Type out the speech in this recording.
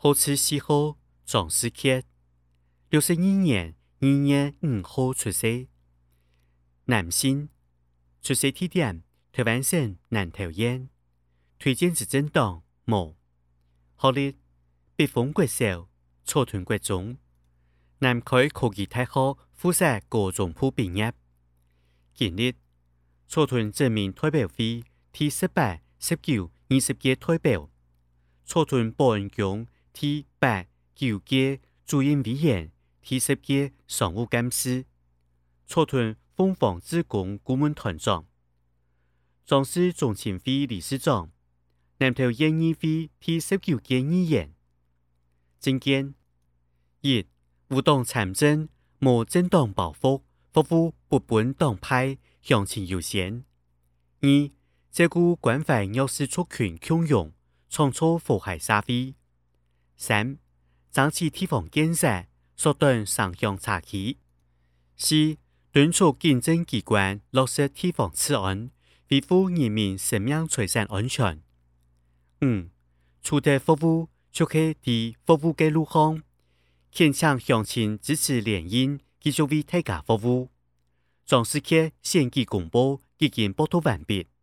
好似4號壯士節，62年2月5號出世，男性，出生地點台灣省南投縣，推薦之政黨無，學歷北豐國小、草屯國中，南開科技大學附設高中部畢業，經歷草屯鎮民代表會第18、19、20屆代表，草屯保安宮第8、9屆主任委員，第10屆常務幹事，草屯鳳凰志工顧問團長，壯士總親會理事長，南投縣議會第19屆議員。政見1. 無黨參政，無政黨包袱，服務不分黨派，鄉親優先。2. 照顧關懷弱勢族群共融，創造和諧社會。3. 爭取地方建設，縮短城鄉差距。4. 敦促行政機關落實地方治安，維護人民生命財產安全。5. 處地服務，就是在服務嘅路上，懇請鄉親支持聯姻，繼續為大家服務。壯士節選舉公報已經報道完畢。